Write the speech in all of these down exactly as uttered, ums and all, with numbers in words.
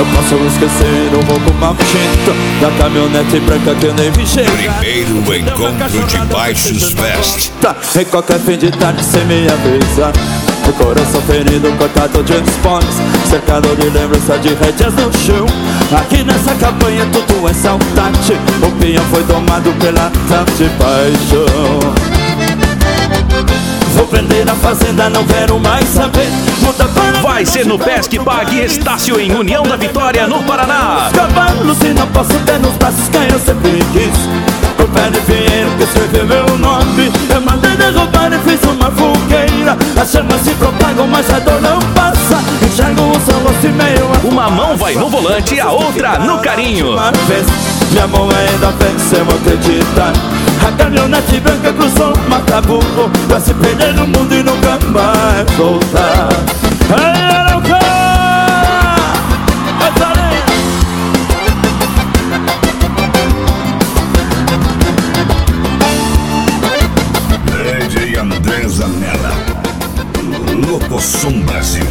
posso esquecer o roubo maldito da caminhonete branca que eu nem vi chegar. Primeiro encontro de Baixos Fest. Em qualquer fim de tarde sem me avisar, o coração ferido, cortado de esportes, cercado de lembrança de rédeas no chão. Aqui nessa campanha tudo é saudade, o peão foi domado pela tarde paixão. Vou vender a fazenda, não quero mais saber. Vai ser no Pesque Pague Estácio em União da Vitória, no Paraná. Os cavalos e não posso ter nos braços quem eu sempre quis. O pé de Pinheiro que escreveu meu nome, eu mandei derrubar e fiz uma fogueira. As chamas se propagam, mas a dor não passa. Enxergo o seu rosto e meio. Uma mão vai no volante e a outra no carinho. Minha mão ainda vence, eu vou acreditar. A caminhonete branca cruzou o Macabuco pra se perder no mundo e nunca mais voltar. Ei, Arauca! D J André Zanella, Locosom Brasil.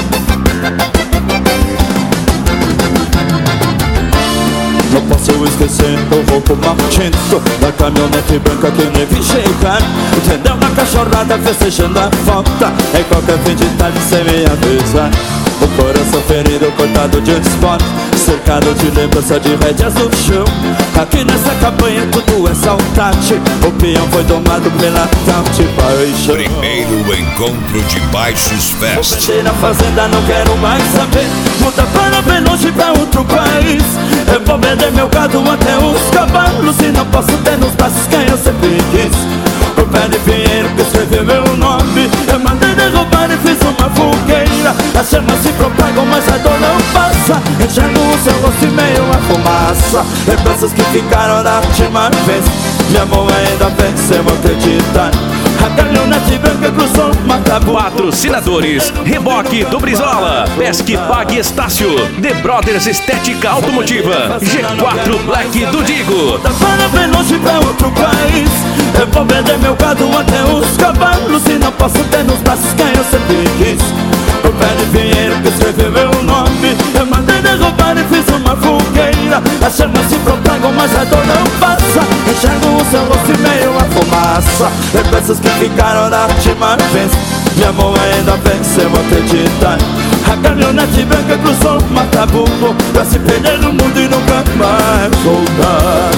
Não posso esquecer o roubo maldito da caminhonete branca que eu nem vi chegar. Entendeu uma cachorrada festejando a falta em qualquer fim de tarde sem me avisar. O coração ferido, cortado de esporte, cercado de lembrança de rédeas no chão. Aqui nessa campanha tudo é saudade, o peão foi domado pela tarde paixão. Primeiro encontro de Baixos Fest. Vou vender a fazenda, não quero mais saber. Muda para bem longe pra outro país. Eu vou vender meu gado até os cavalos e não posso ter nos braços quem eu sempre quis. O pé de Pinheiro que escreveu meu nome, eu mandei derrubar e fiz uma fogueira. As chamas se propagam, mas a dor não passa. Enxergo o seu rosto e meio a fumaça. Lembranças que ficaram da última vez. Minha mão ainda vence, eu vou acreditar. A caminhonete branca cruzou o Macabuco. Patrocinadores: Reboque do Brizola, Pesque Pague Estácio, The Brothers Estética Automotiva, G quatro Black do Digo. Para bem longe pra outro país. Eu vou vender meu gado até os cavalos e não posso ter nos braços quem eu sempre quis. O pé de Pinheiro que escreveu meu nome, eu mandei derrubar e fiz uma fogueira. As chamas se propagam, mas a dor não passa. Enxergo o seu rosto e meio a fumaça. Lembranças que ficaram da última vez. Minha mão ainda vence, eu vou acreditar. A caminhonete branca cruzou o Macabuco pra se perder no mundo e nunca mais voltar.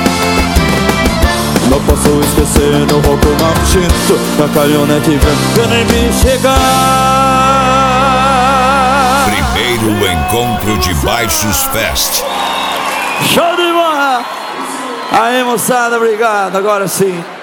Não posso esquecer o roubo maldito da caminhonete branca que eu nem vi chegar. Primeiro encontro de Baixos Fest. Show de bola! Aí, moçada, obrigado. Agora sim.